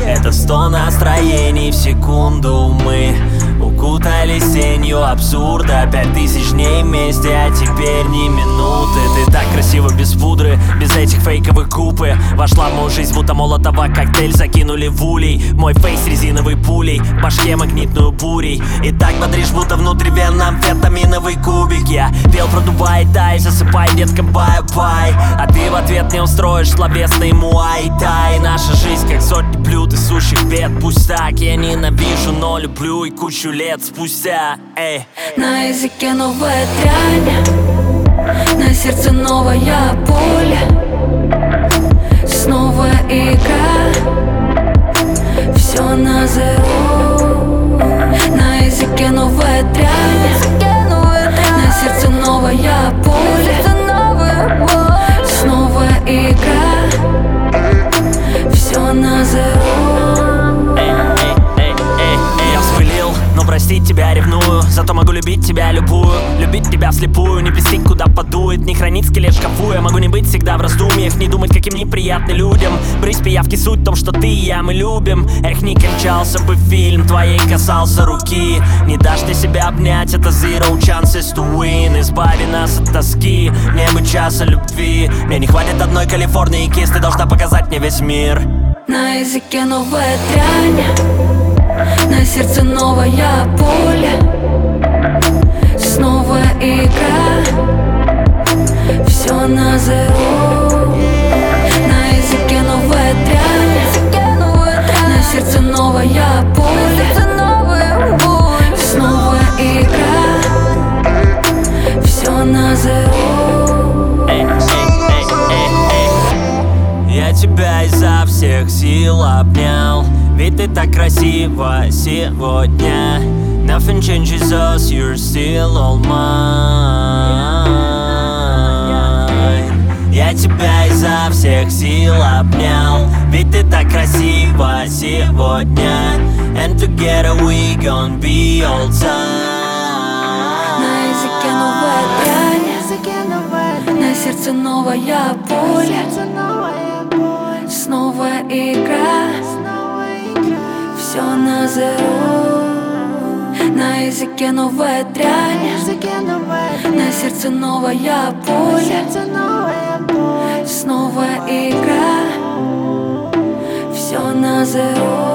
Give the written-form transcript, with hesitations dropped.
Это 100 настроений в секунду. Мы укутались тенью абсурда. 5000 дней вместе, а теперь ни минуты. Ты так красиво без пудры, без этих фейковых губ. Вошла в мою жизнь, будто молотова коктейль закинули в улей. Мой фейс резиновой пулей, в башке магнитную бурей. И так бодришь, будто внутривенно амфетаминовый кубик. Я пел про Дубай, дай, засыпай, детка, бай-бай. А ты в ответ не устроишь словесный муай-тай. Наша жизнь как сотни блюд и сущих бед. Пусть так, я ненавижу, но люблю и кучу лет спустя. Эй. На языке новая дрянь, на сердце новая боль. Снова игра, все на зеро. На языке новая дрянь, на сердце новая боль. Снова игра, все на зеро. Я вспылил, но простить тебя ревную. Зато могу любить тебя любую, любить тебя вслепую. Не плести, куда подует, не хранить скелет в шкафу. Я могу не быть всегда в раздумьях, не думать, каким неприятны людям. Брысь пиявки, суть в том, что ты и я, мы любим. Эх, не кончался бы фильм, твоей касался руки. Не дашь ты себя обнять, это zero chances to win. Избави нас от тоски, мне бы часа любви. Мне не хватит одной Калифорнии кис, ты должна показать мне весь мир. На языке новая дрянь, на сердце новая боль. Снова игра, все на зеро. На языке новая дрянь, на сердце новая боль. Снова игра, все на зеро. Я тебя изо всех сил обнял, ведь ты так красива сегодня. Nothing changes us, you're still all mine. Я тебя изо всех сил обнял, ведь ты так красива сегодня. And together we gon' be all time. На языке новая дрянь, на сердце новая боль. Снова игра, все на зеро. На языке новая дрянь, на сердце новая боль. Снова игра, все на зеро.